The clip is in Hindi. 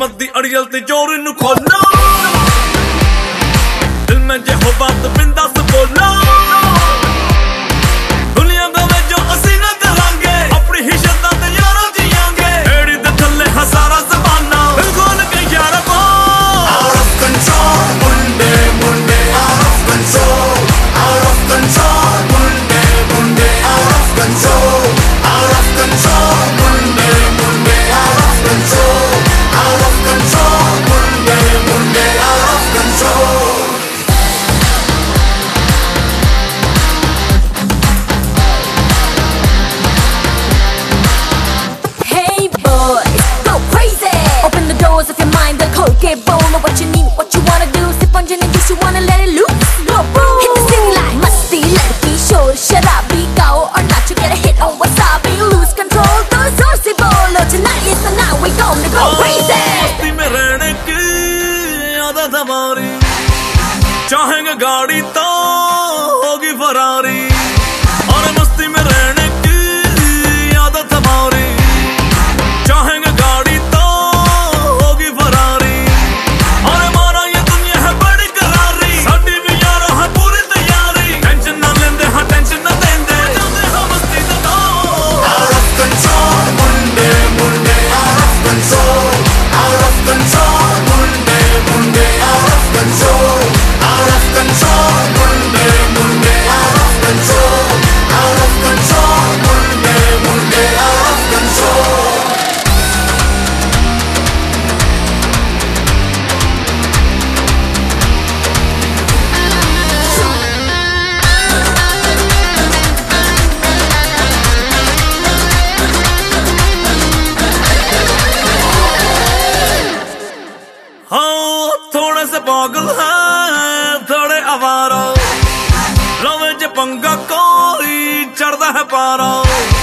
किस्मत दी अड़ियल ते जोर नू खोलो दिल में जे हो बात बिंदास बोलो दुनिया दा वे जो असी ना करांगे अपनी ही शर्तां ते यारां जियांगे एड़ी दे थल्ले हजारा ज़बाना दिल खोल के यार को out of control Munde Munde out of control Munde Munde out of control Munde Munde out of control Munde Munde out of control Hey boys, go crazy. Open the doors of your mind, the cold get bold. Know what you need, what you wanna do. Sip on gin and juice, you wanna let it loose. Go boom. Hit the city like musty, let it be show. Sharabi, go or not, you get a hit on wasabi. Lose control, those horsey bolo. Tonight is the night, we gonna go crazy. मस्ती में रहने की आदत हमारी चाहेंगे गाड़ी तो होगी फरारी और मस्ती में रहने की आदत हमारी चाहेंगे गाड़ी तो होगी फरारी और हमारा ये दुनिया है बड़ी करारी साडी भी यारो है पूरी तैयारी टेंशन ना लेंदे हाँ टेंशन ना देंदे जाते हाँ मस्ती तो out of control Munde Munde out of control Munde Munde out of control Munde Munde out of control Munde Munde out of control हाँ थोड़े से पागल हैं थोड़े आवारा लवे च पंगा कोई चढ़दा है पारा